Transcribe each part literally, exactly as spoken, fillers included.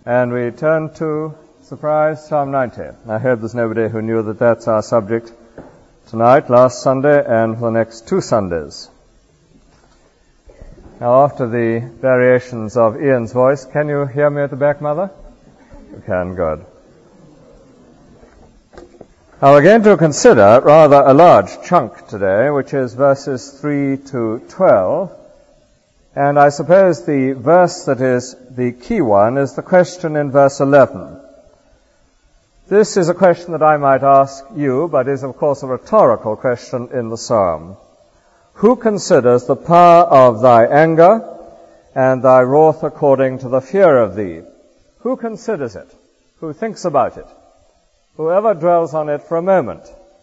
And we turn to, surprise, Psalm ninety. I hope there's nobody who knew that that's our subject tonight, last Sunday, and for the next two Sundays. Now, after the variations of Ian's voice, can you hear me at the back, Mother? You can, good. Now, we're going to consider rather a large chunk today, which is verses three to twelve. And I suppose the verse that is the key one is the question in verse eleven. This is a question that I might ask you, but is of course a rhetorical question in the psalm. Who considers the power of thy anger and thy wrath according to the fear of thee? Who considers it? Who thinks about it? Whoever dwells on it for a moment.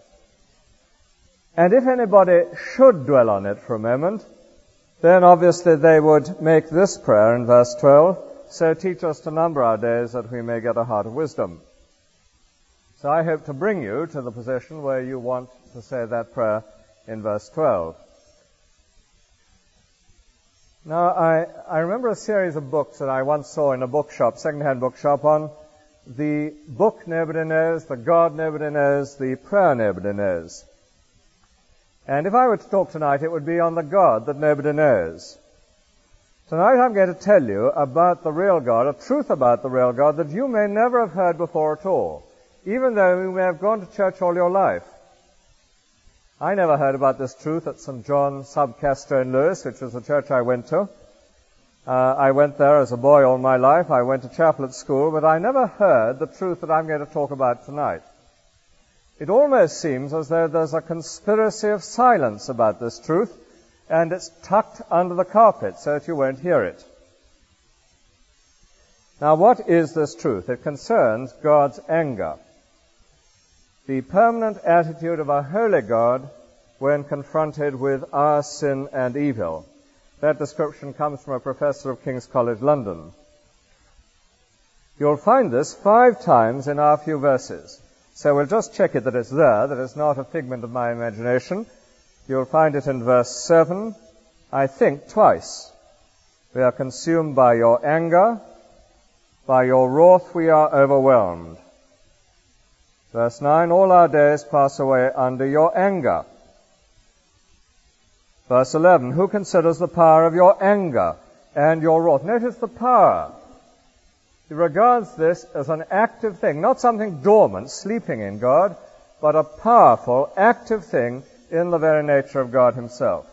And if anybody should dwell on it for a moment, then obviously they would make this prayer in verse twelve, so teach us to number our days that we may get a heart of wisdom. So I hope to bring you to the position where you want to say that prayer in verse twelve. Now, I, I remember a series of books that I once saw in a bookshop, second-hand bookshop, on the book nobody knows, the God nobody knows, the prayer nobody knows. And if I were to talk tonight, it would be on the God that nobody knows. Tonight I'm going to tell you about the real God, a truth about the real God that you may never have heard before at all, even though you may have gone to church all your life. I never heard about this truth at Saint John sub Castro in Lewis, which was the church I went to. Uh, I went there as a boy all my life. I went to chapel at school, but I never heard the truth that I'm going to talk about tonight. It almost seems as though there's a conspiracy of silence about this truth, and it's tucked under the carpet so that you won't hear it. Now, what is this truth? It concerns God's anger, the permanent attitude of a holy God when confronted with our sin and evil. That description comes from a professor of King's College London. You'll find this five times in our few verses. So we'll just check it that it's there, that it's not a figment of my imagination. You'll find it in verse seven, I think, twice. We are consumed by your anger. By your wrath we are overwhelmed. Verse nine, all our days pass away under your anger. Verse eleven, who considers the power of your anger and your wrath? Notice the power. He regards this as an active thing, not something dormant, sleeping in God, but a powerful, active thing in the very nature of God himself.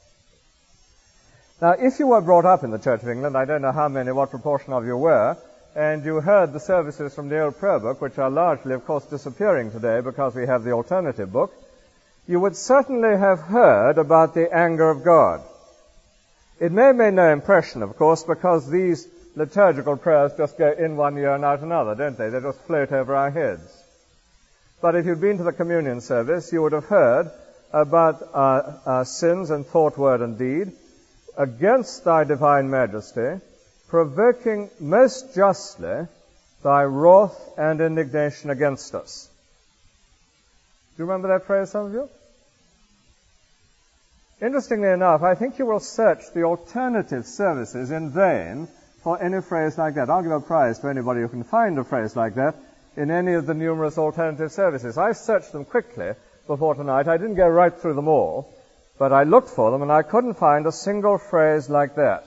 Now, if you were brought up in the Church of England, I don't know how many, what proportion of you were, and you heard the services from the old prayer book, which are largely, of course, disappearing today because we have the alternative book, you would certainly have heard about the anger of God. It may have made no impression, of course, because these liturgical prayers just go in one ear and out another, don't they? They just float over our heads. But if you've been to the communion service, you would have heard about our, our sins in thought, word, and deed, against thy divine majesty, provoking most justly thy wrath and indignation against us. Do you remember that phrase, some of you? Interestingly enough, I think you will search the alternative services in vain for any phrase like that. I'll give a prize to anybody who can find a phrase like that in any of the numerous alternative services. I searched them quickly before tonight. I didn't go right through them all, but I looked for them and I couldn't find a single phrase like that.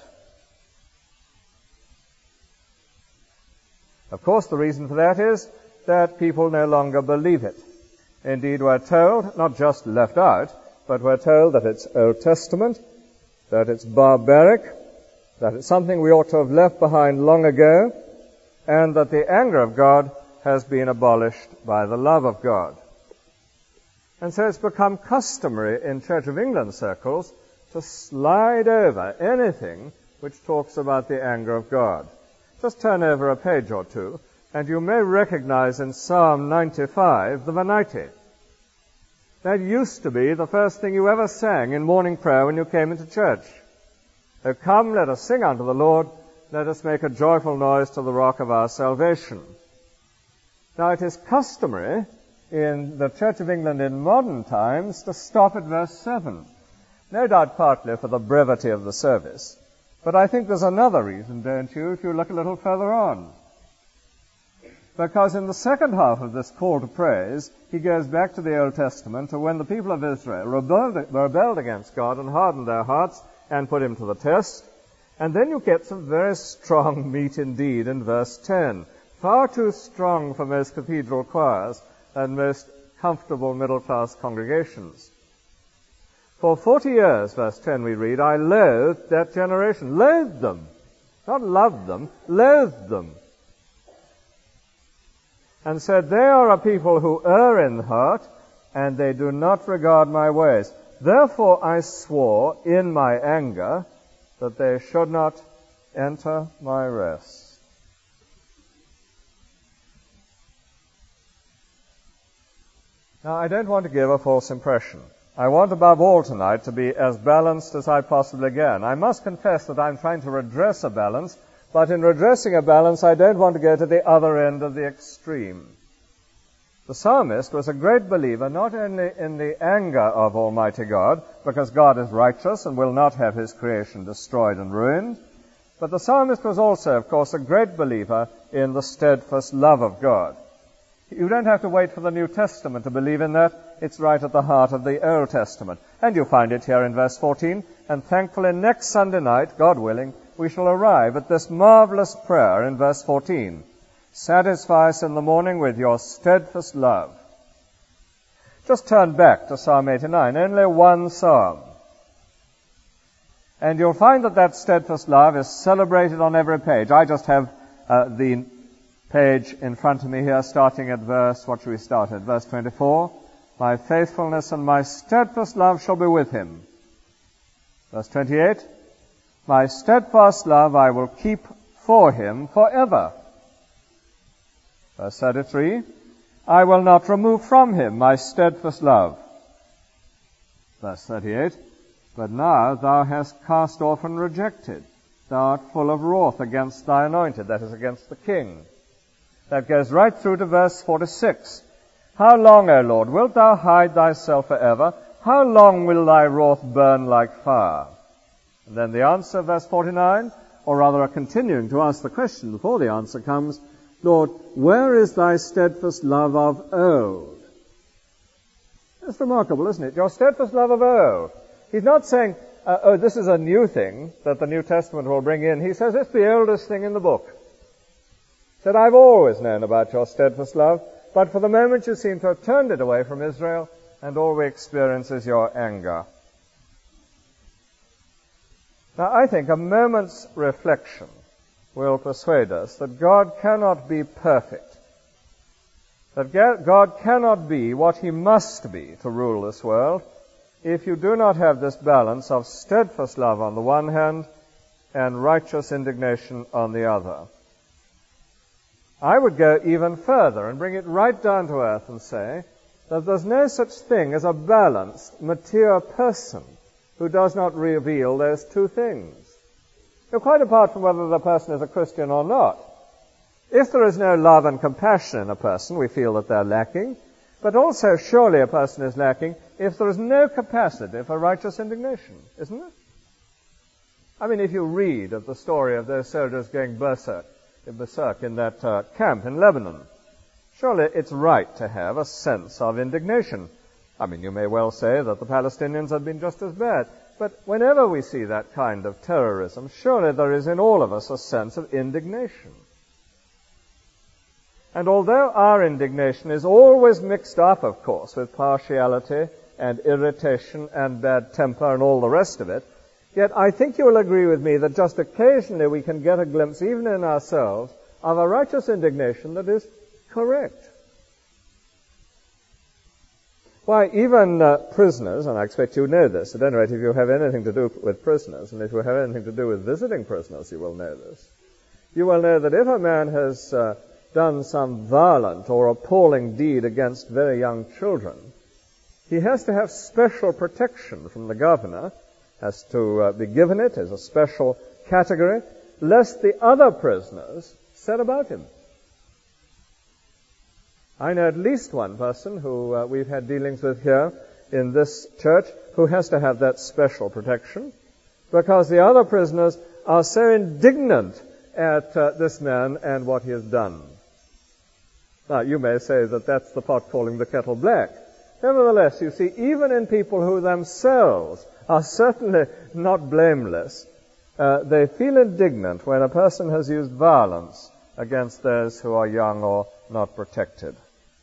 Of course, the reason for that is that people no longer believe it. Indeed, we're told, not just left out, but we're told that it's Old Testament, that it's barbaric, that it's something we ought to have left behind long ago, and that the anger of God has been abolished by the love of God. And so it's become customary in Church of England circles to slide over anything which talks about the anger of God. Just turn over a page or two, and you may recognize in Psalm ninety-five the Venite. That used to be the first thing you ever sang in morning prayer when you came into church. O come, let us sing unto the Lord, let us make a joyful noise to the rock of our salvation. Now it is customary in the Church of England in modern times to stop at verse seven. No doubt partly for the brevity of the service. But I think there's another reason, don't you, if you look a little further on. Because in the second half of this call to praise, he goes back to the Old Testament to when the people of Israel rebelled, rebelled against God and hardened their hearts and put him to the test. And then you get some very strong meat indeed in verse ten. Far too strong for most cathedral choirs and most comfortable middle-class congregations. For forty years, verse ten, we read, I loathed that generation. Loathed them. Not loved them. Loathed them. And said, they are a people who err in heart, and they do not regard my ways. Therefore I swore in my anger that they should not enter my rest. Now, I don't want to give a false impression. I want above all tonight to be as balanced as I possibly can. I must confess that I'm trying to redress a balance, but in redressing a balance, I don't want to go to the other end of the extreme. The psalmist was a great believer not only in the anger of Almighty God, because God is righteous and will not have his creation destroyed and ruined, but the psalmist was also, of course, a great believer in the steadfast love of God. You don't have to wait for the New Testament to believe in that. It's right at the heart of the Old Testament. And you'll find it here in verse fourteen. And thankfully, next Sunday night, God willing, we shall arrive at this marvelous prayer in verse fourteen. Satisfy us in the morning with your steadfast love. Just turn back to Psalm eighty-nine, only one psalm. And you'll find that that steadfast love is celebrated on every page. I just have uh, the page in front of me here, starting at verse, what should we start at? Verse twenty-four. My faithfulness and my steadfast love shall be with him. Verse twenty-eight. My steadfast love I will keep for him forever. Verse thirty-three. I will not remove from him my steadfast love. Verse thirty-eight. But now thou hast cast off and rejected. Thou art full of wrath against thy anointed, that is, against the king. That goes right through to verse forty-six. How long, O Lord, wilt thou hide thyself forever? How long will thy wrath burn like fire? And then the answer, verse forty-nine, or rather a continuing to ask the question before the answer comes, Lord, where is thy steadfast love of old? It's remarkable, isn't it? Your steadfast love of old. He's not saying, uh, oh, this is a new thing that the New Testament will bring in. He says it's the oldest thing in the book. He said, I've always known about your steadfast love, but for the moment you seem to have turned it away from Israel, and all we experience is your anger. Now, I think a moment's reflection will persuade us that God cannot be perfect, that God cannot be what he must be to rule this world, if you do not have this balance of steadfast love on the one hand and righteous indignation on the other. I would go even further and bring it right down to earth and say that there's no such thing as a balanced, mature person who does not reveal those two things. Now, quite apart from whether the person is a Christian or not, if there is no love and compassion in a person, we feel that they're lacking, but also surely a person is lacking if there is no capacity for righteous indignation, isn't it? I mean, if you read of the story of those soldiers going berserk, berserk in that uh, camp in Lebanon, surely it's right to have a sense of indignation. I mean, you may well say that the Palestinians have been just as bad, but whenever we see that kind of terrorism, surely there is in all of us a sense of indignation. And although our indignation is always mixed up, of course, with partiality and irritation and bad temper and all the rest of it, yet I think you will agree with me that just occasionally we can get a glimpse, even in ourselves, of a righteous indignation that is correct. Why, even uh, prisoners, and I expect you know this, at any rate, if you have anything to do with prisoners, and if you have anything to do with visiting prisoners, you will know this. You will know that if a man has uh, done some violent or appalling deed against very young children, he has to have special protection from the governor, has to uh, be given it as a special category, lest the other prisoners set about him. I know at least one person who uh, we've had dealings with here in this church who has to have that special protection because the other prisoners are so indignant at uh, this man and what he has done. Now, you may say that that's the pot calling the kettle black. Nevertheless, you see, even in people who themselves are certainly not blameless, uh, they feel indignant when a person has used violence against those who are young or not protected.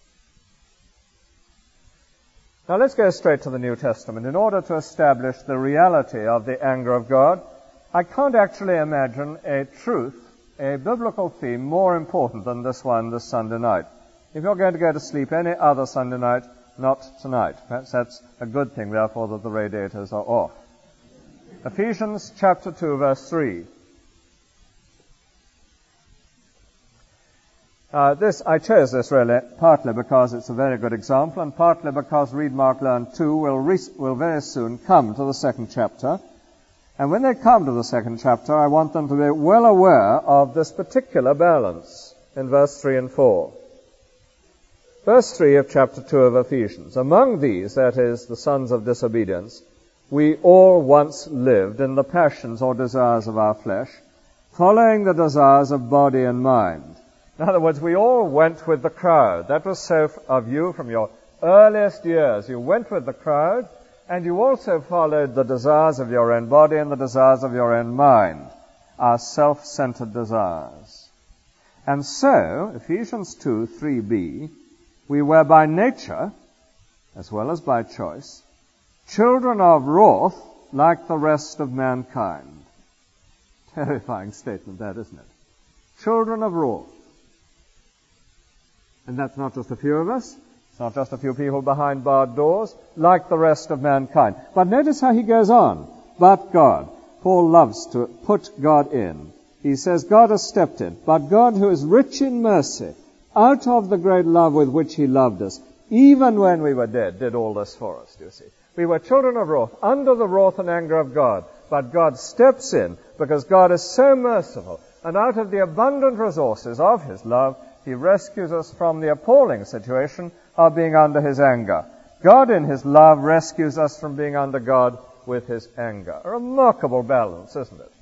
Now let's go straight to the New Testament. In order to establish the reality of the anger of God, I can't actually imagine a truth, a biblical theme, more important than this one this Sunday night. If you're going to go to sleep any other Sunday night, not tonight. Perhaps that's a good thing, therefore, that the radiators are off. Ephesians chapter two, verse three. Uh, this, I chose this really partly because it's a very good example, and partly because Read, Mark, Learn two will, re- will very soon come to the second chapter. And when they come to the second chapter, I want them to be well aware of this particular balance in verse three and four. Verse three of chapter two of Ephesians. Among these, that is, the sons of disobedience, we all once lived in the passions or desires of our flesh, following the desires of body and mind. In other words, we all went with the crowd. That was so of you from your earliest years. You went with the crowd, and you also followed the desires of your own body and the desires of your own mind, our self-centered desires. And so, Ephesians two, three b, we were by nature, as well as by choice, children of wrath like the rest of mankind. Terrifying statement, that, isn't it? Children of wrath. And that's not just a few of us. It's not just a few people behind barred doors, like the rest of mankind. But notice how he goes on. But God. Paul loves to put God in. He says God has stepped in. But God, who is rich in mercy, out of the great love with which he loved us, even when we were dead, did all this for us, do you see? We were children of wrath, under the wrath and anger of God. But God steps in because God is so merciful. And out of the abundant resources of his love, he rescues us from the appalling situation of being under his anger. God in his love rescues us from being under God with his anger. A remarkable balance, isn't it?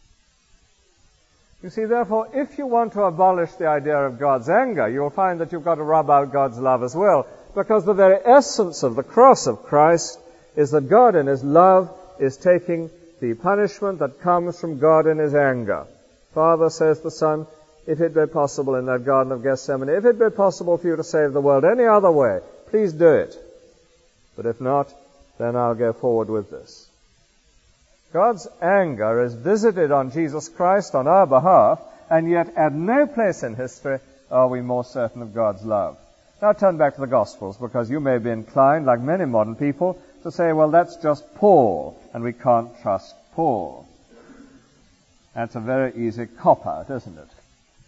You see, therefore, if you want to abolish the idea of God's anger, you'll find that you've got to rub out God's love as well, because the very essence of the cross of Christ is that God in his love is taking the punishment that comes from God in his anger. Father, says the Son, if it be possible in that Garden of Gethsemane, if it be possible for you to save the world any other way, please do it. But if not, then I'll go forward with this. God's anger is visited on Jesus Christ on our behalf, and yet at no place in history are we more certain of God's love. Now turn back to the Gospels, because you may be inclined, like many modern people, to say, well, that's just Paul, and we can't trust Paul. That's a very easy cop-out, isn't it?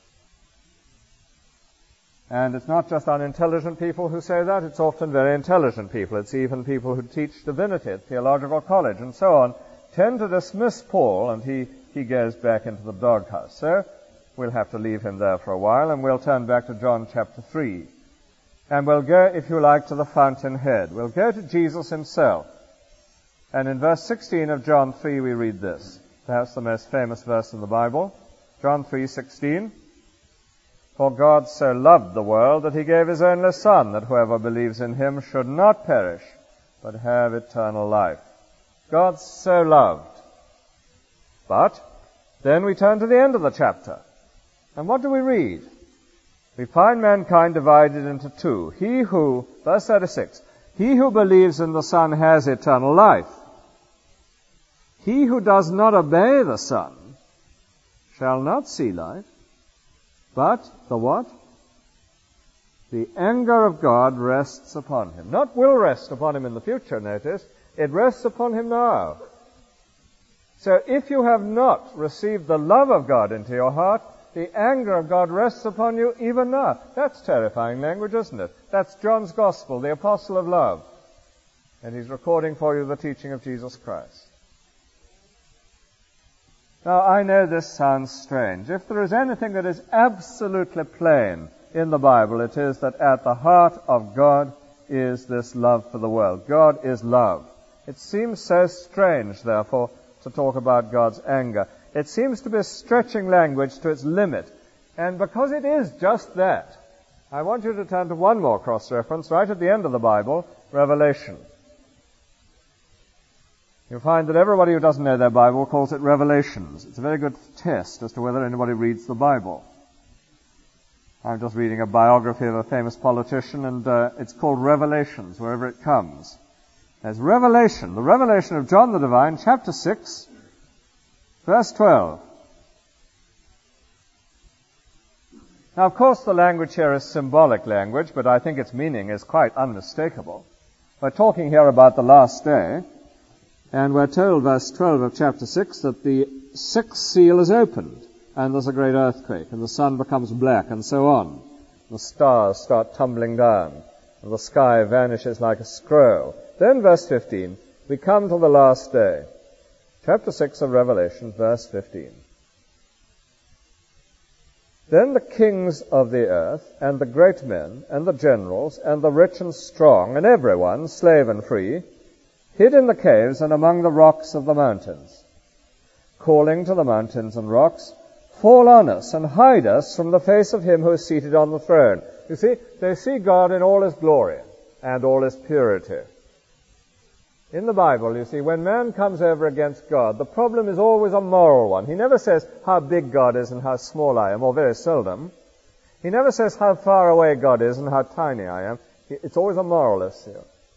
And it's not just unintelligent people who say that, it's often very intelligent people. It's even people who teach divinity at theological college and so on, tend to dismiss Paul, and he, he goes back into the doghouse. So we'll have to leave him there for a while, and we'll turn back to John chapter three. And we'll go, if you like, to the fountainhead. We'll go to Jesus himself. And in verse sixteen of John three we read this, perhaps the most famous verse in the Bible. John three sixteen. For God so loved the world that he gave his only Son, that whoever believes in him should not perish, but have eternal life. God so loved. But then we turn to the end of the chapter. And what do we read? We find mankind divided into two. He who, verse thirty-six, he who believes in the Son has eternal life. He who does not obey the Son shall not see life, but the what? The anger of God rests upon him. Not will rest upon him in the future, notice. It rests upon him now. So if you have not received the love of God into your heart, the anger of God rests upon you even now. That's terrifying language, isn't it? That's John's Gospel, the apostle of love. And he's recording for you the teaching of Jesus Christ. Now, I know this sounds strange. If there is anything that is absolutely plain in the Bible, it is that at the heart of God is this love for the world. God is love. It seems so strange, therefore, to talk about God's anger. It seems to be stretching language to its limit. And because it is just that, I want you to turn to one more cross-reference right at the end of the Bible, Revelation. You'll find that everybody who doesn't know their Bible calls it Revelations. It's a very good test as to whether anybody reads the Bible. I'm just reading a biography of a famous politician, and uh, it's called Revelations, wherever it comes. There's Revelation, the revelation of John the Divine, chapter six, verse twelve. Now, of course, the language here is symbolic language, but I think its meaning is quite unmistakable. We're talking here about the last day, and we're told, verse twelve of chapter six, that the sixth seal is opened, and there's a great earthquake, and the sun becomes black, and so on. The stars start tumbling down, and the sky vanishes like a scroll. Then, verse fifteen, we come to the last day. Chapter six of Revelation, verse fifteen. Then the kings of the earth, and the great men, and the generals, and the rich and strong, and everyone, slave and free, hid in the caves and among the rocks of the mountains, calling to the mountains and rocks, fall on us and hide us from the face of him who is seated on the throne. You see, they see God in all his glory and all his purity. In the Bible, you see, when man comes over against God, the problem is always a moral one. He never says how big God is and how small I am, or very seldom. He never says how far away God is and how tiny I am. It's always a moral issue.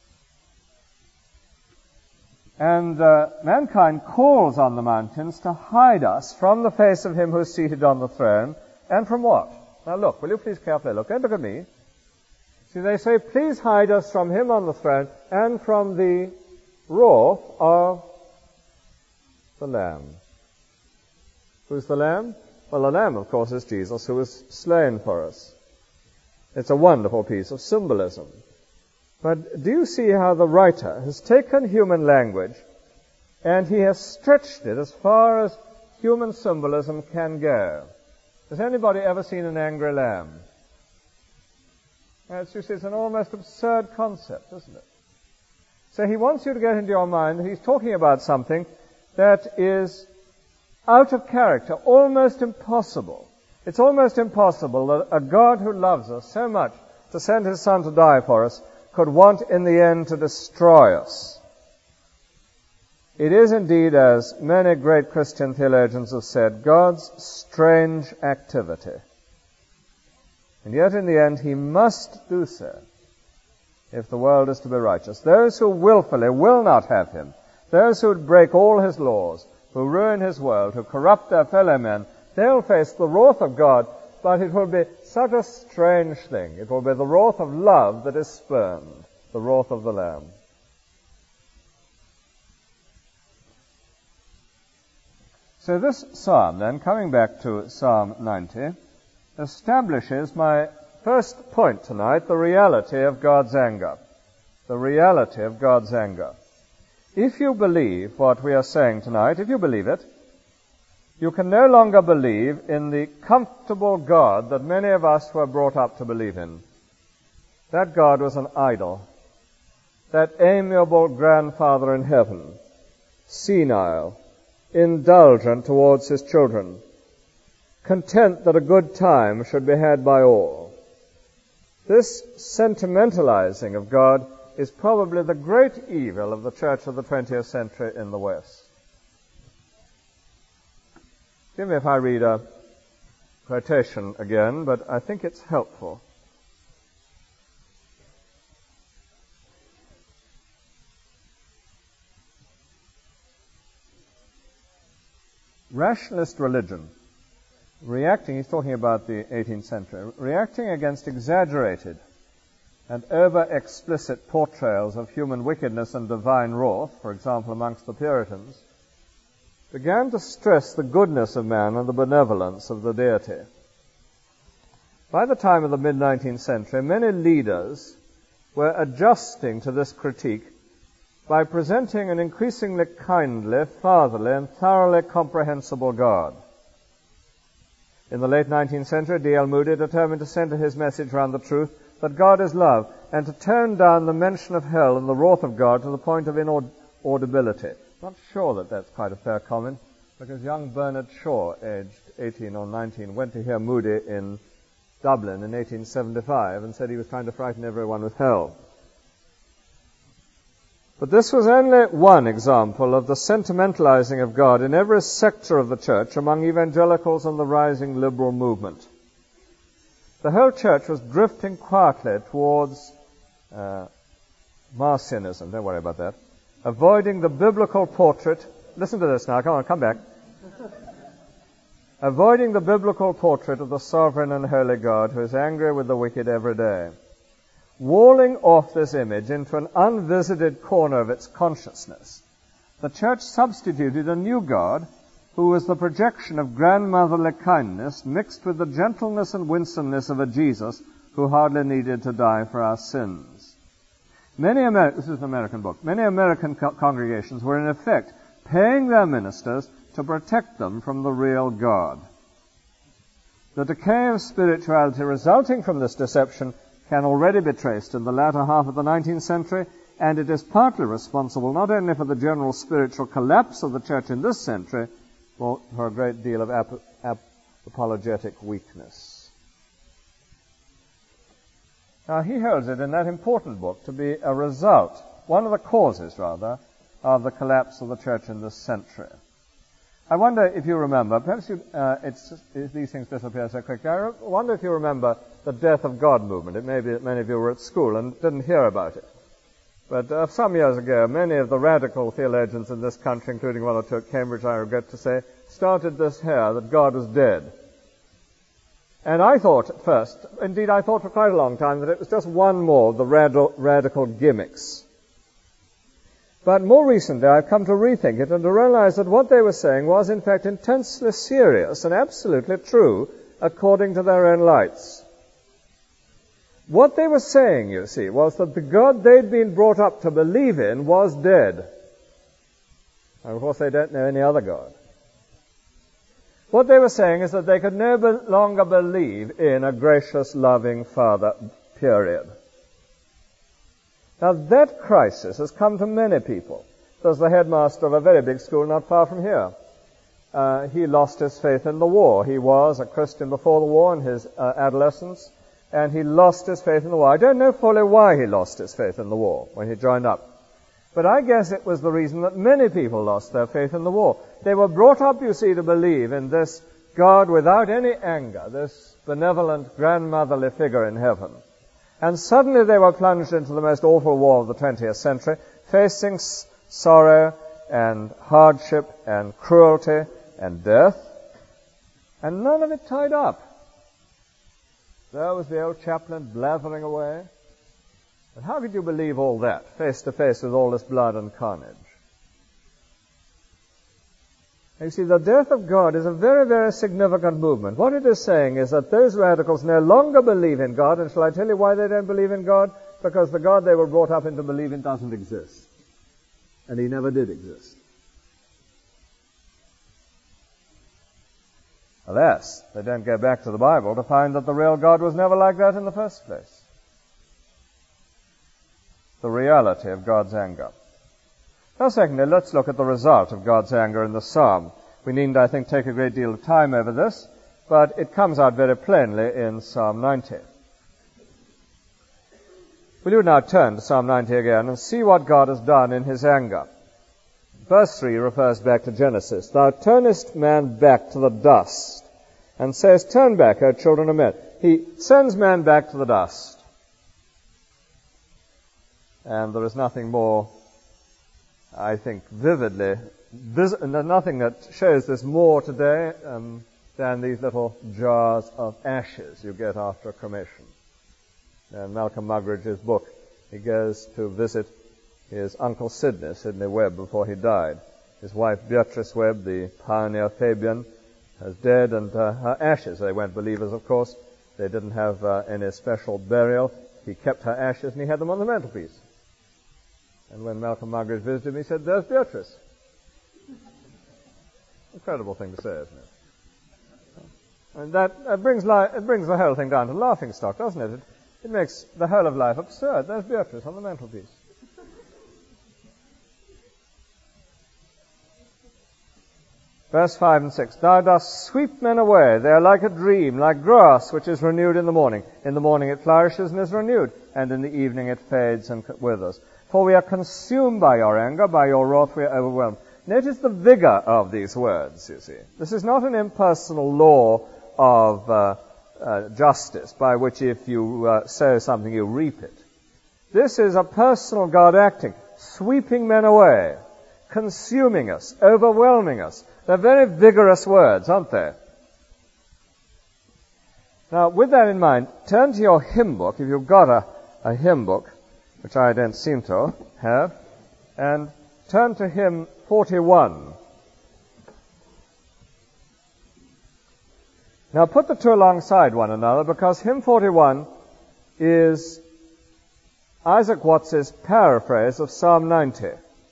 And uh, mankind calls on the mountains to hide us from the face of him who is seated on the throne. And from what? Now look, will you please carefully look. Don't look at me. See, they say, please hide us from him on the throne and from the wrath of the Lamb. Who's the Lamb? Well, the Lamb, of course, is Jesus, who was slain for us. It's a wonderful piece of symbolism. But do you see how the writer has taken human language and he has stretched it as far as human symbolism can go? Has anybody ever seen an angry lamb? It's, you see, it's an almost absurd concept, isn't it? So he wants you to get into your mind that he's talking about something that is out of character, almost impossible. It's almost impossible that a God who loves us so much to send his Son to die for us could want in the end to destroy us. It is indeed, as many great Christian theologians have said, God's strange activity. And yet in the end he must do so if the world is to be righteous. Those who willfully will not have him, those who would break all his laws, who ruin his world, who corrupt their fellow men, they'll face the wrath of God, but it will be such a strange thing. It will be the wrath of love that is spurned, the wrath of the Lamb. So this psalm, then, coming back to Psalm ninety, establishes my first point tonight, the reality of God's anger. The reality of God's anger. If you believe what we are saying tonight, if you believe it, you can no longer believe in the comfortable God that many of us were brought up to believe in. That God was an idol. That amiable grandfather in heaven, senile, indulgent towards his children, content that a good time should be had by all. This sentimentalizing of God is probably the great evil of the church of the twentieth century in the West. Forgive me if I read a quotation again, but I think it's helpful. Rationalist religion, reacting, he's talking about the eighteenth century, reacting against exaggerated and over-explicit portrayals of human wickedness and divine wrath, for example, amongst the Puritans, began to stress the goodness of man and the benevolence of the deity. By the time of the mid-nineteenth century, many leaders were adjusting to this critique by presenting an increasingly kindly, fatherly, and thoroughly comprehensible God. In the late nineteenth century, D L Moody determined to center his message around the truth that God is love, and to tone down the mention of hell and the wrath of God to the point of inaudibility. Not sure that that's quite a fair comment, because young Bernard Shaw, aged eighteen or nineteen, went to hear Moody in Dublin in eighteen seventy-five and said he was trying to frighten everyone with hell. But this was only one example of the sentimentalizing of God in every sector of the church among evangelicals and the rising liberal movement. The whole church was drifting quietly towards uh, Marcionism, don't worry about that, avoiding the biblical portrait. Listen to this now, come on, come back. Avoiding the biblical portrait of the sovereign and holy God who is angry with the wicked every day. Walling off this image into an unvisited corner of its consciousness, the church substituted a new God who was the projection of grandmotherly kindness mixed with the gentleness and winsomeness of a Jesus who hardly needed to die for our sins. Many Amer- this is an American book. Many American co- congregations were in effect paying their ministers to protect them from the real God. The decay of spirituality resulting from this deception can already be traced in the latter half of the nineteenth century, and it is partly responsible not only for the general spiritual collapse of the church in this century, but for a great deal of ap- ap- apologetic weakness. Now, he holds it in that important book to be a result, one of the causes, rather, of the collapse of the church in this century. I wonder if you remember, perhaps you, uh, it's just, these things disappear so quickly. I wonder if you remember the Death of God movement. It may be that many of you were at school and didn't hear about it. But uh, some years ago, many of the radical theologians in this country, including one or two at Cambridge, I regret to say, started this here, that God was dead. And I thought at first, indeed I thought for quite a long time, that it was just one more of the rad- radical gimmicks. But more recently, I've come to rethink it and to realize that what they were saying was, in fact, intensely serious and absolutely true, according to their own lights. What they were saying, you see, was that the God they'd been brought up to believe in was dead. And of course, they don't know any other God. What they were saying is that they could no longer believe in a gracious, loving Father, period. Now, that crisis has come to many people. There's the headmaster of a very big school not far from here. Uh, he lost his faith in the war. He was a Christian before the war in his uh, adolescence, and he lost his faith in the war. I don't know fully why he lost his faith in the war when he joined up. But I guess it was the reason that many people lost their faith in the war. They were brought up, you see, to believe in this God without any anger, this benevolent grandmotherly figure in heaven. And suddenly they were plunged into the most awful war of the twentieth century, facing s- sorrow and hardship and cruelty and death, and none of it tied up. There was the old chaplain blathering away. But how could you believe all that, face to face with all this blood and carnage? You see, the death of God is a very, very significant movement. What it is saying is that those radicals no longer believe in God, and shall I tell you why they don't believe in God? Because the God they were brought up into believing doesn't exist. And he never did exist. Alas, they don't go back to the Bible to find that the real God was never like that in the first place. The reality of God's anger. Now, secondly, let's look at the result of God's anger in the psalm. We needn't, I think, take a great deal of time over this, but it comes out very plainly in Psalm ninety. Will you now turn to Psalm ninety again and see what God has done in his anger? Verse three refers back to Genesis. Thou turnest man back to the dust, and sayest, Turn back, O children of men. He sends man back to the dust. And there is nothing more, I think, vividly, vis- nothing that shows this more today um, than these little jars of ashes you get after a cremation. In Malcolm Muggeridge's book, he goes to visit his Uncle Sidney, Sidney Webb, before he died. His wife, Beatrice Webb, the pioneer Fabian, is dead, and uh, her ashes, they weren't believers, of course. They didn't have uh, any special burial. He kept her ashes, and he had them on the mantelpiece. And when Malcolm Muggeridge visited him, he said, There's Beatrice. Incredible thing to say, isn't it? And that uh, brings, li- it brings the whole thing down to laughing stock, doesn't it? it? It makes the whole of life absurd. There's Beatrice on the mantelpiece. Verse five and six. Thou dost sweep men away. They are like a dream, like grass which is renewed in the morning. In the morning it flourishes and is renewed, and in the evening it fades and withers. For we are consumed by your anger, by your wrath we are overwhelmed. Notice the vigor of these words, you see. This is not an impersonal law of uh, uh, justice by which if you uh, sow something you reap it. This is a personal God acting, sweeping men away, consuming us, overwhelming us. They're very vigorous words, aren't they? Now, with that in mind, turn to your hymn book, if you've got a, a hymn book, which I don't seem to have, and turn to hymn forty-one. Now, put the two alongside one another, because hymn forty-one is Isaac Watts's paraphrase of Psalm ninety.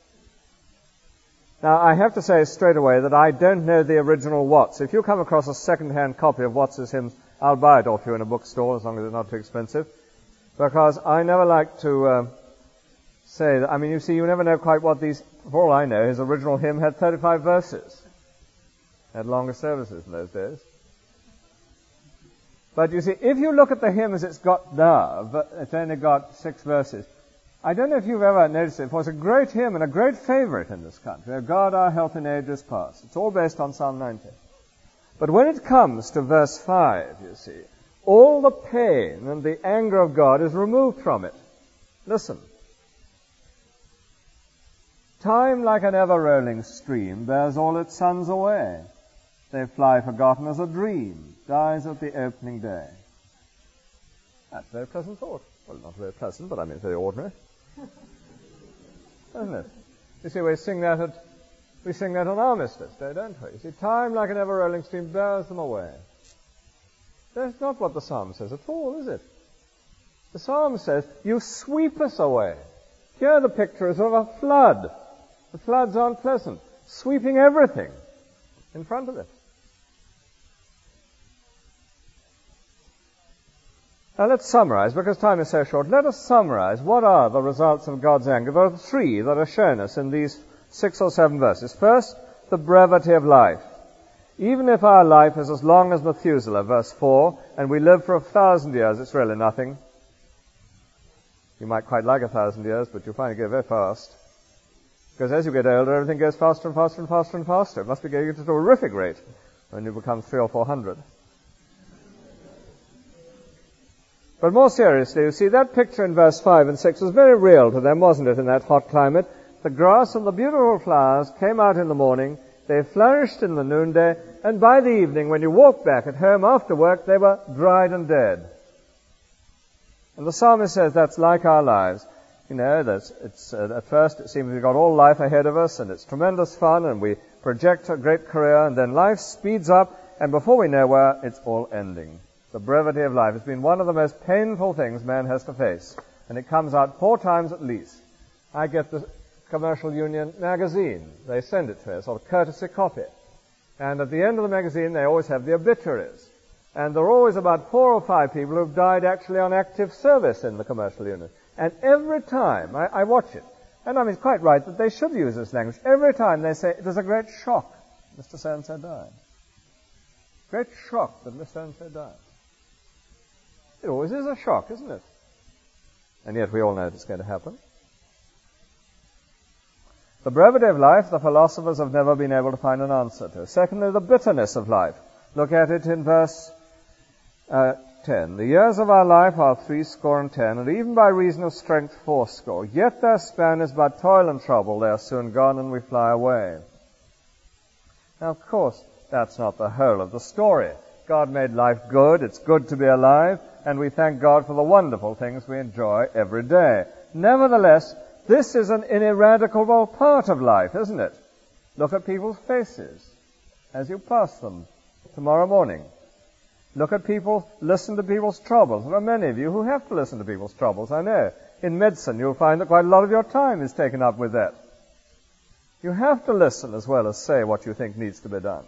Now, I have to say straight away that I don't know the original Watts. If you come across a second-hand copy of Watts's hymns, I'll buy it off you in a bookstore, as long as it's not too expensive, because I never like to uh, say that. I mean, you see, you never know quite what these, for all I know, his original hymn had thirty-five verses. Had longer services in those days. But you see, if you look at the hymn as it's got now, but it's only got six verses, I don't know if you've ever noticed it, for it's a great hymn and a great favorite in this country. O God, our help in ages past. It's all based on Psalm ninety. But when it comes to verse five, you see, all the pain and the anger of God is removed from it. Listen. Time, like an ever-rolling stream, bears all its sons away. They fly forgotten as a dream, dies at the opening day. That's a very pleasant thought. Well, not very pleasant, but I mean it's very ordinary. Isn't it? You see, we sing that at, we sing that on Armistice Day, don't we? You see, time like an ever-rolling stream bears them away. That's not what the psalm says at all, is it? The psalm says, you sweep us away. Here the picture is of a flood. The floods aren't pleasant, sweeping everything in front of it. Now let's summarize, because time is so short. Let us summarize what are the results of God's anger. There are three that are shown us in these six or seven verses. First, the brevity of life. Even if our life is as long as Methuselah, verse four, and we live for a thousand years, it's really nothing. You might quite like a thousand years, but you'll find it go very fast. Because as you get older, everything goes faster and faster and faster and faster. It must be going at a terrific rate when you become three or four hundred. But more seriously, you see, that picture in verse five and six was very real to them, wasn't it, in that hot climate? The grass and the beautiful flowers came out in the morning, they flourished in the noonday, and by the evening, when you walked back at home after work, they were dried and dead. And the psalmist says that's like our lives. You know, that's, it's, uh, at first it seems we've got all life ahead of us, and it's tremendous fun, and we project a great career, and then life speeds up, and before we know where, it's all ending. The brevity of life has been one of the most painful things man has to face, and it comes out four times at least. I get the Commercial Union magazine. They send it to us, sort of courtesy copy. And at the end of the magazine, they always have the obituaries. And there are always about four or five people who've died actually on active service in the Commercial Union. And every time, I, I watch it, and I mean, it's quite right that they should use this language. Every time they say, it was a great shock, Mister So-and-so died. Great shock that Mister So-and-so died. It always is a shock, isn't it? And yet we all know it's going to happen. The brevity of life, the philosophers have never been able to find an answer to. Secondly, the bitterness of life. Look at it in verse uh, ten. The years of our life are threescore and ten, and even by reason of strength fourscore. Yet their span is but toil and trouble. They are soon gone, and we fly away. Now, of course, that's not the whole of the story. God made life good. It's good to be alive. And we thank God for the wonderful things we enjoy every day. Nevertheless, this is an ineradicable part of life, isn't it? Look at people's faces as you pass them tomorrow morning. Look at people, listen to people's troubles. There are many of you who have to listen to people's troubles, I know. In medicine, you'll find that quite a lot of your time is taken up with that. You have to listen as well as say what you think needs to be done.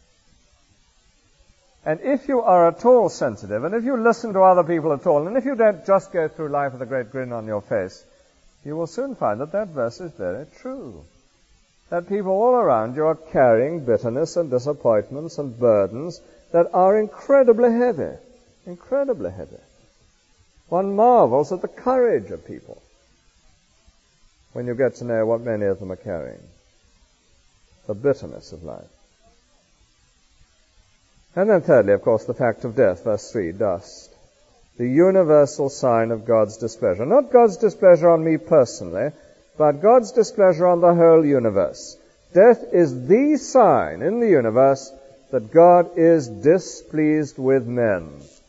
And if you are at all sensitive, and if you listen to other people at all, and if you don't just go through life with a great grin on your face, you will soon find that that verse is very true. that people all around you are carrying bitterness and disappointments and burdens that are incredibly heavy, incredibly heavy. One marvels at the courage of people when you get to know what many of them are carrying, the bitterness of life. And then thirdly, of course, the fact of death, verse three, dust. The universal sign of God's displeasure. Not God's displeasure on me personally, but God's displeasure on the whole universe. Death is the sign in the universe that God is displeased with men.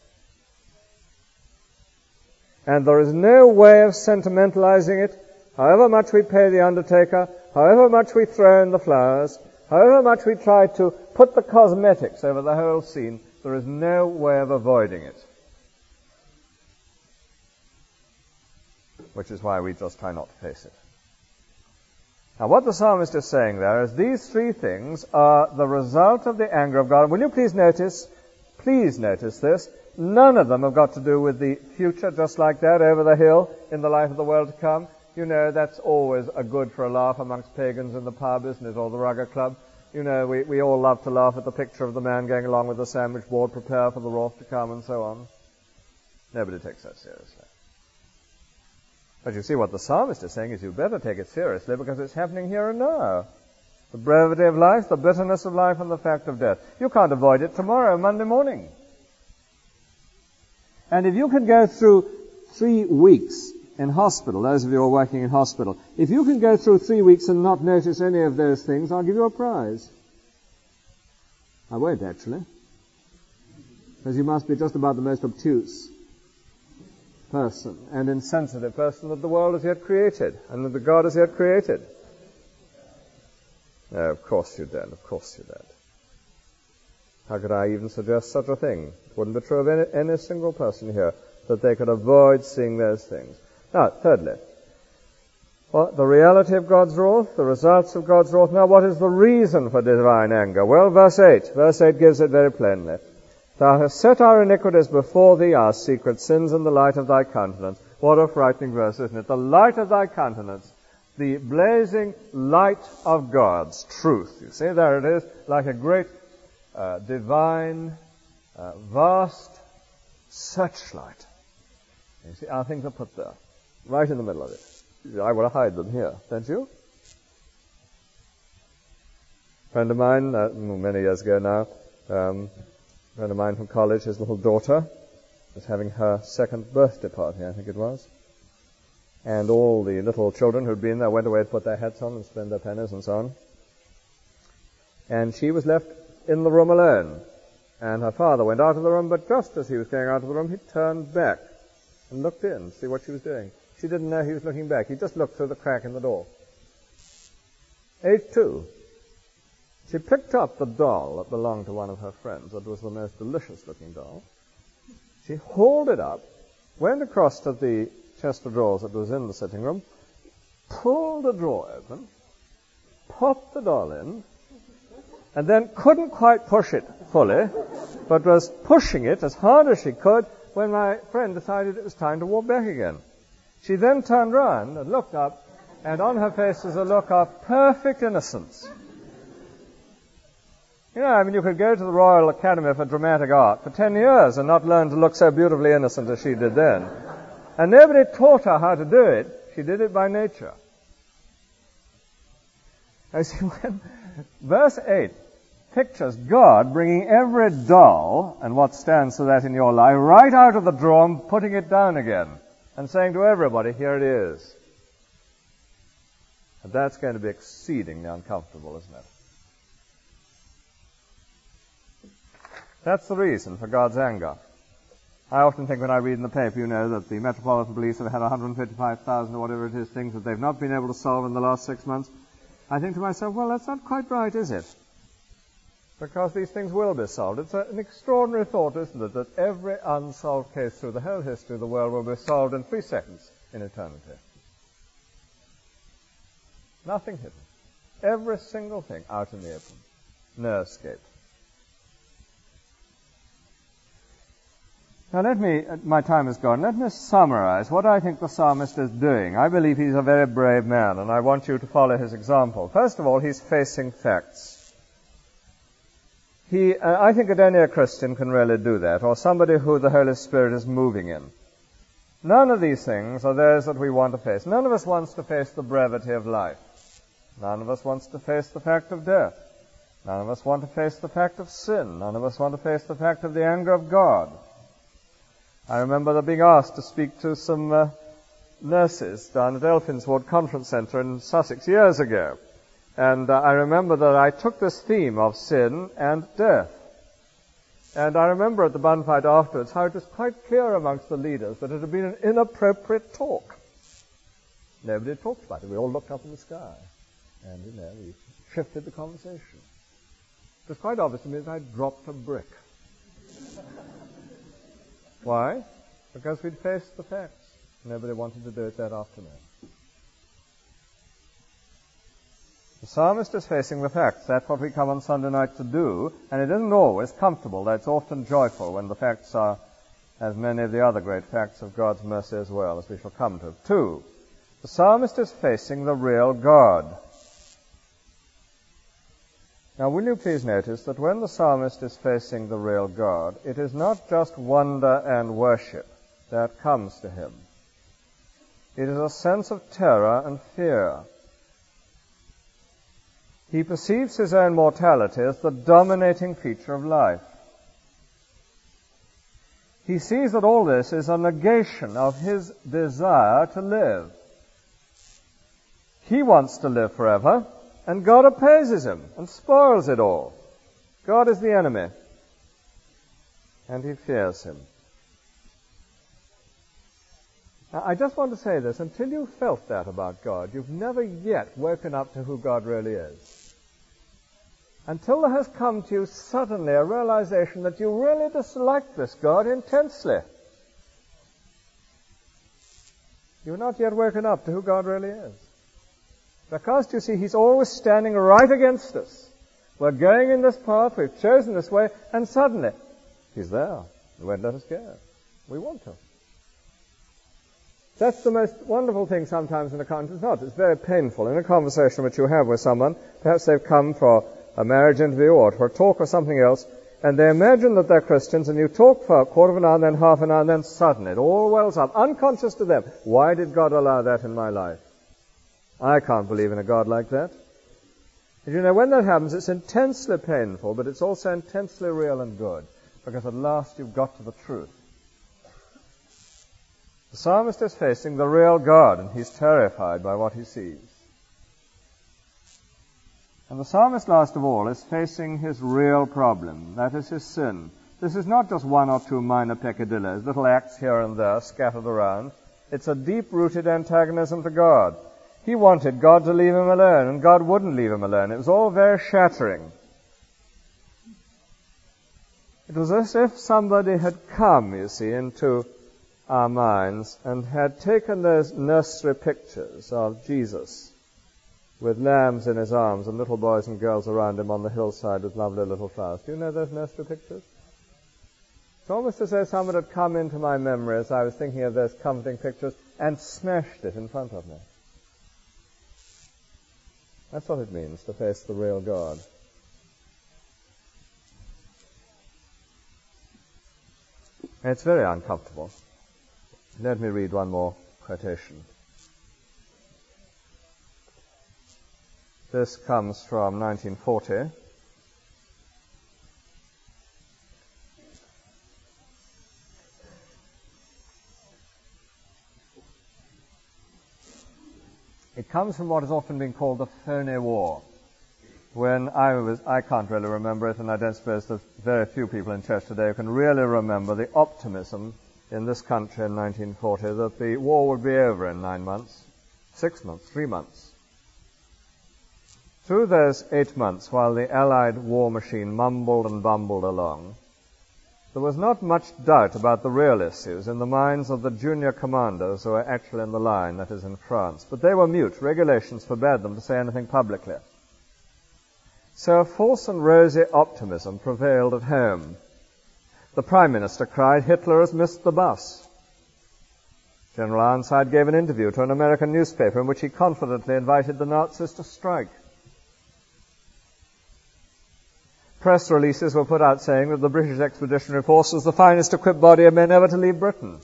And there is no way of sentimentalizing it. However much we pay the undertaker, however much we throw in the flowers, however much we try to put the cosmetics over the whole scene, there is no way of avoiding it. Which is why we just try not to face it. Now, what the psalmist is saying there is these three things are the result of the anger of God. Will you please notice, please notice this, none of them have got to do with the future, just like that, over the hill, in the life of the world to come. You know, that's always a good for a laugh amongst pagans in the pub, isn't it, or the rugger club. You know, we, we all love to laugh at the picture of the man going along with the sandwich board, prepare for the wrath to come, and so on. Nobody takes that seriously. But you see, what the psalmist is saying is you better take it seriously because it's happening here and now. The brevity of life, the bitterness of life, and the fact of death. You can't avoid it tomorrow, Monday morning. And if you can go through three weeks in hospital, those of you who are working in hospital, if you can go through three weeks and not notice any of those things, I'll give you a prize. I won't, actually. Because you must be just about the most obtuse person and insensitive person that the world has yet created and that God has yet created. No, of course you don't. Of course you don't. How could I even suggest such a thing? It wouldn't be true of any, any single person here that they could avoid seeing those things. Now, thirdly, well, the reality of God's wrath, the results of God's wrath. Now, what is the reason for divine anger? Well, verse eight. Verse eight gives it very plainly. Thou hast set our iniquities before thee, our secret sins in the light of thy countenance. What a frightening verse, isn't it? The light of thy countenance, the blazing light of God's truth. You see, there it is, like a great uh, divine, uh, vast searchlight. You see, our things are put there, right in the middle of it. I want to hide them here, don't you? A friend of mine, uh, many years ago now, um, a friend of mine from college, his little daughter was having her second birthday party, I think it was. And all the little children who'd been there went away to put their hats on and spend their pennies and so on. And she was left in the room alone. And her father went out of the room, but just as he was going out of the room, he turned back and looked in to see what she was doing. She didn't know he was looking back. He just looked through the crack in the door. Age two. She picked up the doll that belonged to one of her friends. It was the most delicious-looking doll. She hauled it up, went across to the chest of drawers that was in the sitting room, pulled the drawer open, popped the doll in, and then couldn't quite push it fully, but was pushing it as hard as she could when my friend decided it was time to walk back again. She then turned round and looked up, and on her face was a look of perfect innocence. You know, I mean, you could go to the Royal Academy for Dramatic Art for ten years and not learn to look so beautifully innocent as she did then. And nobody taught her how to do it. She did it by nature. And see, when verse eight pictures God bringing every doll and what stands for that in your life right out of the drawer and putting it down again and saying to everybody, here it is. And that's going to be exceedingly uncomfortable, isn't it? That's the reason for God's anger. I often think when I read in the paper, you know, that the Metropolitan Police have had one hundred fifty-five thousand or whatever it is, things that they've not been able to solve in the last six months. I think to myself, well, that's not quite right, is it? Because these things will be solved. It's a, an extraordinary thought, isn't it, that every unsolved case through the whole history of the world will be solved in three seconds in eternity. Nothing hidden. Every single thing out in the open. No escape. Now let me, my time is gone, let me summarize what I think the psalmist is doing. I believe he's a very brave man, and I want you to follow his example. First of all, he's facing facts. He, uh, I think that only a Christian can really do that, or somebody who the Holy Spirit is moving in. None of these things are those that we want to face. None of us wants to face the brevity of life. None of us wants to face the fact of death. None of us want to face the fact of sin. None of us want to face the fact of the anger of God. I remember being asked to speak to some uh, nurses down at Elphin's Ward Conference Centre in Sussex years ago. And uh, I remember that I took this theme of sin and death. And I remember at the bun fight afterwards how it was quite clear amongst the leaders that it had been an inappropriate talk. Nobody talked about it. We all looked up in the sky. And, you know, we shifted the conversation. It was quite obvious to me that I'd dropped a brick. Why? Because we'd faced the facts. Nobody wanted to do it that afternoon. The psalmist is facing the facts. That's what we come on Sunday night to do, and it isn't always comfortable. That's often joyful when the facts are as many of the other great facts of God's mercy as well, as we shall come to. Two, the psalmist is facing the real God. Now, will you please notice that when the psalmist is facing the real God, it is not just wonder and worship that comes to him. It is a sense of terror and fear. He perceives his own mortality as the dominating feature of life. He sees that all this is a negation of his desire to live. He wants to live forever, and God opposes him and spoils it all. God is the enemy, and he fears him. Now, I just want to say this. Until you've felt that about God, you've never yet woken up to who God really is. Until there has come to you suddenly a realization that you really dislike this God intensely, you've not yet woken up to who God really is. Because, you see, he's always standing right against us. We're going in this path, we've chosen this way, and suddenly, he's there. He won't let us go. We want to. That's the most wonderful thing sometimes in a conversation. It's not. It's very painful. In a conversation which you have with someone, perhaps they've come for a marriage interview or for a talk or something else, and they imagine that they're Christians, and you talk for a quarter of an hour, and then half an hour, and then suddenly it all wells up, unconscious to them. Why did God allow that in my life? I can't believe in a God like that. And you know, when that happens, it's intensely painful, but it's also intensely real and good, because at last you've got to the truth. The psalmist is facing the real God, and he's terrified by what he sees. And the psalmist, last of all, is facing his real problem. That is his sin. This is not just one or two minor peccadillos, little acts here and there scattered around. It's a deep-rooted antagonism to God. He wanted God to leave him alone, and God wouldn't leave him alone. It was all very shattering. It was as if somebody had come, you see, into our minds and had taken those nursery pictures of Jesus with lambs in his arms and little boys and girls around him on the hillside with lovely little flowers. Do you know those nursery pictures? It's almost as though someone had come into my memory as I was thinking of those comforting pictures and smashed it in front of me. That's what it means to face the real God. And it's very uncomfortable. Let me read one more quotation. This comes from nineteen forty. It comes from what has often been called the phony war. When I was, I can't really remember it, and I don't suppose there's very few people in church today who can really remember the optimism in this country in nineteen forty that the war would be over in nine months, six months, three months. Through those eight months, while the Allied war machine mumbled and bumbled along, there was not much doubt about the real issues in the minds of the junior commanders who were actually in the line, that is in France. But they were mute. Regulations forbade them to say anything publicly. So a false and rosy optimism prevailed at home. The Prime Minister cried, "Hitler has missed the bus." General Ironside gave an interview to an American newspaper in which he confidently invited the Nazis to strike. Press releases were put out saying that the British Expeditionary Force was the finest equipped body of men ever to leave Britain.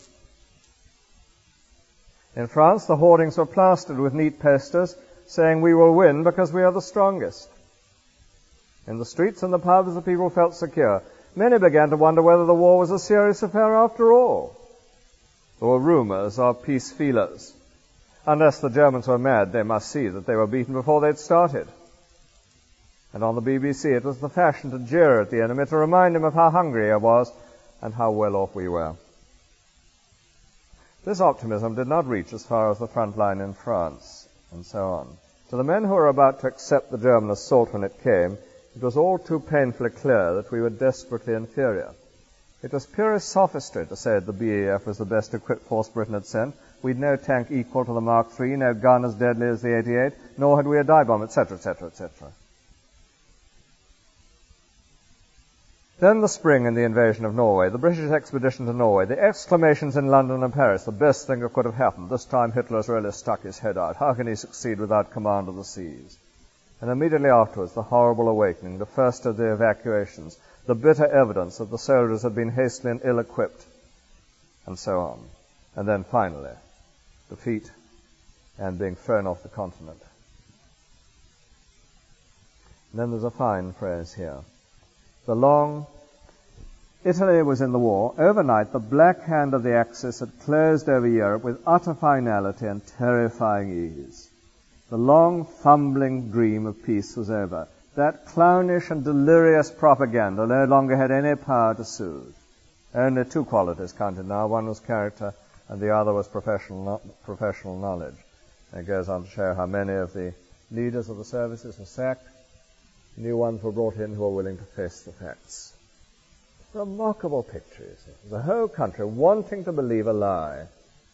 In France, the hoardings were plastered with neat posters saying, "We will win because we are the strongest." In the streets and the pubs, the people felt secure. Many began to wonder whether the war was a serious affair after all. There were rumors of peace feelers. Unless the Germans were mad, they must see that they were beaten before they'd started. And on the B B C, it was the fashion to jeer at the enemy, to remind him of how hungry he was and how well off we were. This optimism did not reach as far as the front line in France, and so on. To the men who were about to accept the German assault when it came, it was all too painfully clear that we were desperately inferior. It was purest sophistry to say that the B A F was the best equipped force Britain had sent. We'd no tank equal to the Mark three, no gun as deadly as the eighty-eight, nor had we a dive bomb, et cetera, et cetera, et cetera. Then the spring and the invasion of Norway, the British expedition to Norway, the exclamations in London and Paris, the best thing that could have happened. This time Hitler's really stuck his head out. How can he succeed without command of the seas? And immediately afterwards, the horrible awakening, the first of the evacuations, the bitter evidence that the soldiers had been hastily and ill-equipped, and so on. And then finally, defeat and being thrown off the continent. And then there's a fine phrase here. The long... Italy was in the war. Overnight, the black hand of the Axis had closed over Europe with utter finality and terrifying ease. The long, fumbling dream of peace was over. That clownish and delirious propaganda no longer had any power to soothe. Only two qualities counted now. One was character, and the other was professional, no- professional knowledge. And it goes on to show how many of the leaders of the services were sacked. New ones were brought in who were willing to face the facts. Remarkable picture, you see. The whole country wanting to believe a lie.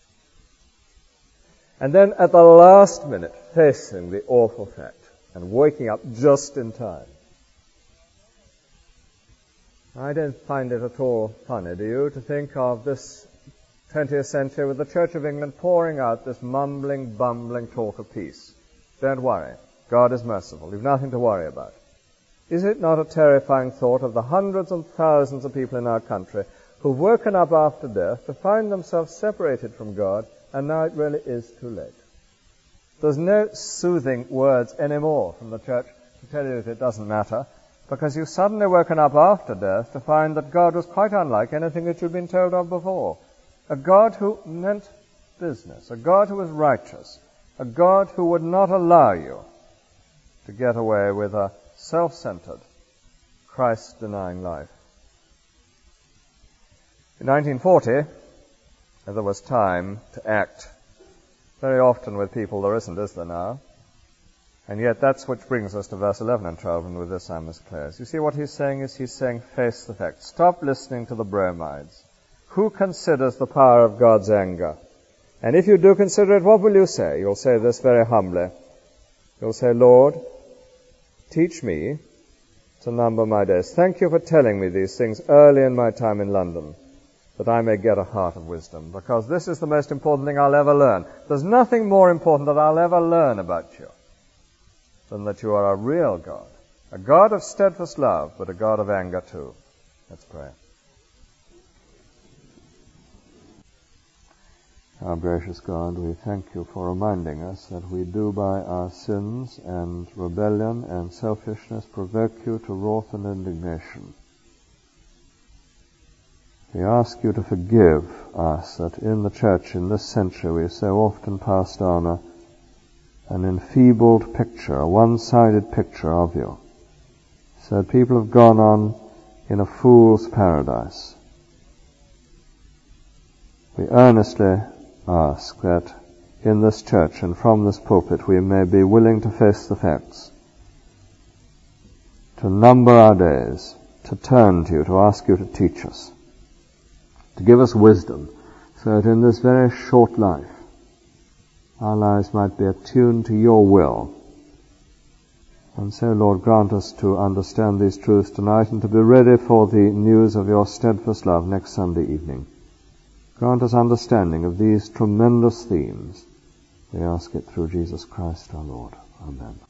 And then at the last minute, facing the awful fact and waking up just in time. I don't find it at all funny, do you, to think of this twentieth century with the Church of England pouring out this mumbling, bumbling talk of peace. Don't worry. God is merciful. You've nothing to worry about. Is it not a terrifying thought of the hundreds and thousands of people in our country who've woken up after death to find themselves separated from God, and now it really is too late? There's no soothing words anymore from the church to tell you that it doesn't matter, because you've suddenly woken up after death to find that God was quite unlike anything that you'd been told of before. A God who meant business, a God who was righteous, a God who would not allow you to get away with a self-centered, Christ-denying life. In nineteen forty, there was time to act. Very often with people there isn't, is there now? And yet that's which brings us to verse eleven and twelve, and with this I must close. You see what he's saying is he's saying face the facts. Stop listening to the bromides. Who considers the power of God's anger? And if you do consider it, what will you say? You'll say this very humbly. You'll say, Lord, teach me to number my days. Thank you for telling me these things early in my time in London, that I may get a heart of wisdom, because this is the most important thing I'll ever learn. There's nothing more important that I'll ever learn about you than that you are a real God, a God of steadfast love, but a God of anger too. Let's pray. Our gracious God, we thank you for reminding us that we do by our sins and rebellion and selfishness provoke you to wrath and indignation. We ask you to forgive us that in the church in this century we so often passed on a, an enfeebled picture, a one-sided picture of you, so that people have gone on in a fool's paradise. We earnestly ask that in this church and from this pulpit we may be willing to face the facts, to number our days, to turn to you, to ask you to teach us, to give us wisdom, so that in this very short life our lives might be attuned to your will And so, Lord, grant us to understand these truths tonight and to be ready for the news of your steadfast love next Sunday evening. Grant us understanding of these tremendous themes. We ask it through Jesus Christ our Lord. Amen.